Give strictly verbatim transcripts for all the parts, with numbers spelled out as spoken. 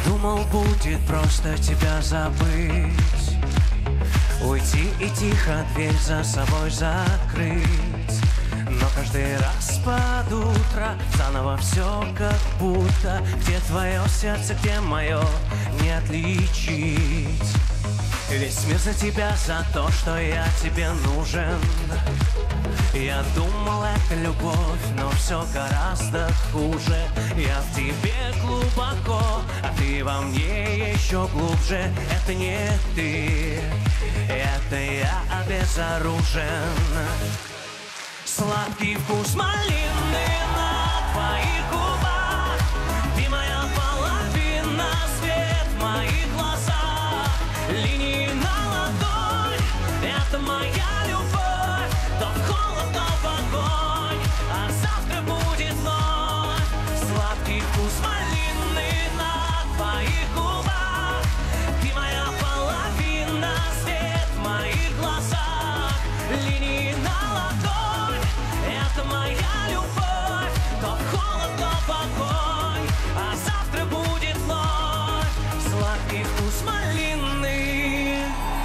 Думал, будет просто тебя забыть, уйти и тихо дверь за собой закрыть. Но каждый раз под утро заново все как будто. Где твое сердце, где мое, не отличить. Весь мир за тебя, за то, что я тебе нужен. Я думал, это любовь, но все гораздо хуже. Я в тебе глубоко, а ты во мне еще глубже. Это не ты, это я обезоружен. Сладкий вкус малины на твоих губах. Ты моя половина, свет в моих глазах. Линии на ладонь, это моя любовь. То в холод, то в огонь, а завтра будет ночь. Сладкий вкус малины на твоих губах. Ты моя половина, свет в моих глазах. Линии на ладонь, это моя любовь. То в холод, то в огонь, а завтра будет ночь. Сладкий вкус малины.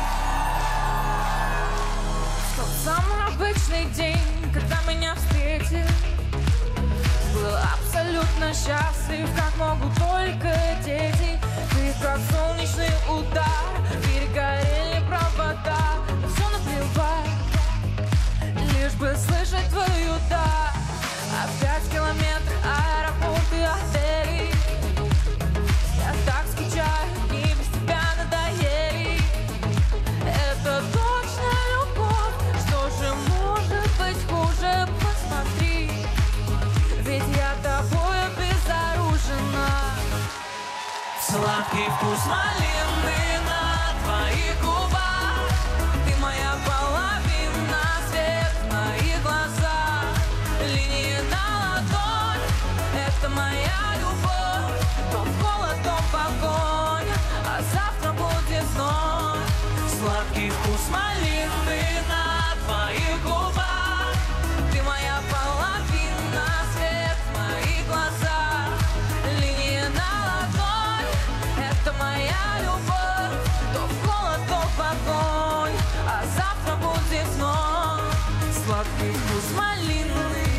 В тот самый обычный день, когда меня встретил, был абсолютно счастлив, как могут только дети. Ты как солнечный удар, перегорели провода. Все наплевать, лишь бы слышать твою да. Опять километры, аэропорты, отели. Я так скучаю, дни без тебя надоели. Это точно любовь, что же может быть хуже? Посмотри, ведь я тобой обезоружена. Сладкий вкус малины на твоих губах. Ты моя половина, свет в моих глазах. Линии на ладонь, это моя любовь. То в холод, то в огонь, а завтра будет ночь. Сладкий вкус малины на твоих губах. Ты моя половина, свет в моих глазах. Линии на ладонь, это моя любовь. То в холод, то в огонь, а завтра будет ночь. Сладкий вкус малины.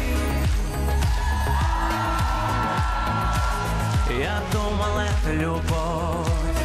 Я думал, это любовь.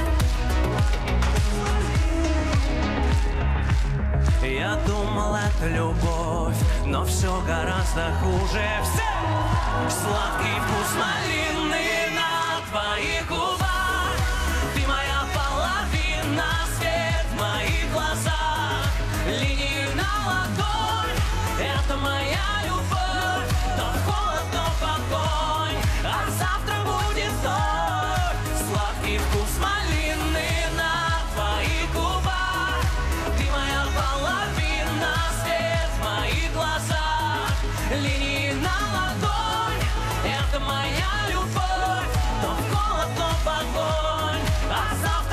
Я думал, это любовь, но все гораздо хуже. Все! Сладкий вкус малины на твоих губах. Ты моя половина, свет в моих глазах. Линии на ладонь, это моя любовь. То в холод, то в огонь, а завтра будет ночь. Сладкий вкус малины на твоих губах. Ты моя половина, свет в моих глазах. Линии на ладонь, это моя любовь. То в холод, то в огонь, а завтра